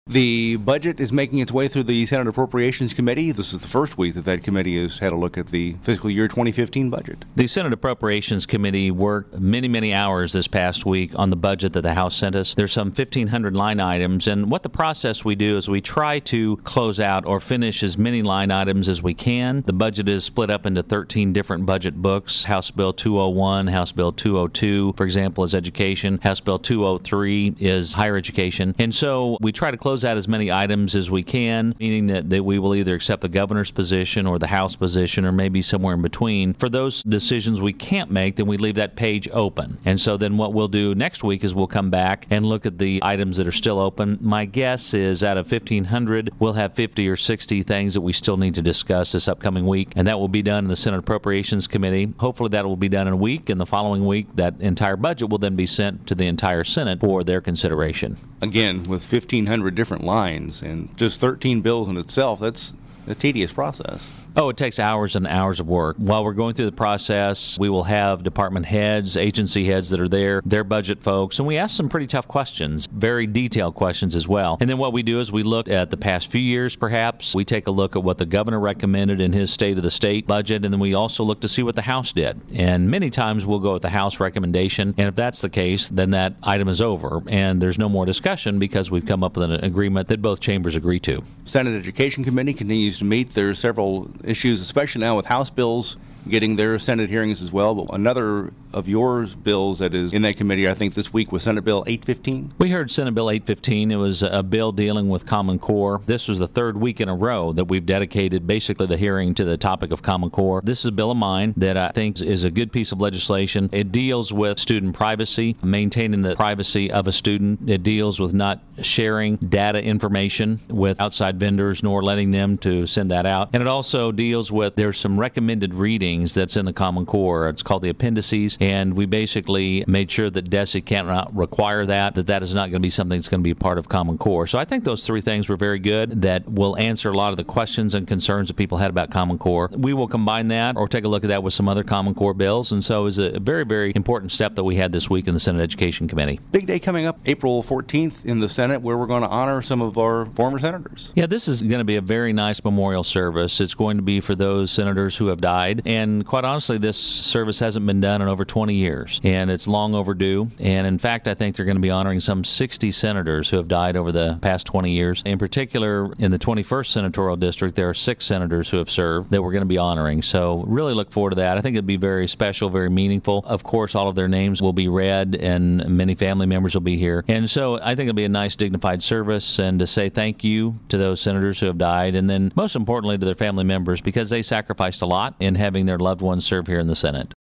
The budget is making its way through the Senate Appropriations Committee. This is the first week that committee has had a look at the fiscal year 2015 budget. The Senate Appropriations Committee worked many hours this past week on the budget that the House sent us. There's some 1,500 line items, and what the process we do is we try to close out or finish as many line items as we can. The budget is split up into 13 different budget books. House Bill 201, House Bill 202, for example, is education. House Bill 203 is higher education. And so we try to close out as many items as we can, meaning that we will either accept the governor's position or the House position or maybe somewhere in between. For those decisions we can't make, then we leave that page open. And so then what we'll do next week is we'll come back and look at the items that are still open. My guess is out of 1,500, we'll have 50 or 60 things that we still need to discuss this upcoming week, and that will be done in the Senate Appropriations Committee. Hopefully that will be done in a week, and the following week that entire budget will then be sent to the entire Senate for their consideration. Again, with 1,500 different lines and just 13 bills in itself, that's a tedious process. Oh, it takes hours and hours of work. While we're going through the process, we will have department heads, agency heads that are there, their budget folks, and we ask some pretty tough questions, very detailed questions as well. And then what we do is we look at the past few years, perhaps. We take a look at what the governor recommended in his State of the State budget, and then we also look to see what the House did. And many times we'll go with the House recommendation, and if that's the case, then that item is over, and there's no more discussion because we've come up with an agreement that both chambers agree to. Senate Education Committee continues to meet. There's several issues, especially now with House bills getting their Senate hearings as well. But another of yours bills that is in that committee, I think this week, was Senate Bill 815. We heard Senate Bill 815. It was a bill dealing with Common Core. This was the third week in a row that we've dedicated basically the hearing to the topic of Common Core. This is a bill of mine that I think is a good piece of legislation. It deals with student privacy, maintaining the privacy of a student. It deals with not sharing data information with outside vendors nor letting them to send that out. And it also deals with, there's some recommended readings that's in the Common Core. It's called the appendices, and we basically made sure that DESE cannot require that is not going to be something that's going to be part of Common Core. So I think those three things were very good that will answer a lot of the questions and concerns that people had about Common Core. We will combine that or take a look at that with some other Common Core bills, and so it was a very important step that we had this week in the Senate Education Committee. Big day coming up April 14th in the Senate where we're going to honor some of our former senators. Yeah, this is going to be a very nice memorial service. It's going to be for those senators who have died, and quite honestly, this service hasn't been done in over 20 years, and it's long overdue. And in fact, I think they're going to be honoring some 60 senators who have died over the past 20 years. In particular, in the 21st Senatorial District, there are 6 senators who have served that we're going to be honoring. So really look forward to that. I think it'll be very special, very meaningful. Of course, all of their names will be read, and many family members will be here. And so I think it'll be a nice, dignified service, and to say thank you to those senators who have died, and then most importantly to their family members, because they sacrificed a lot in having their loved ones serve here in the Senate.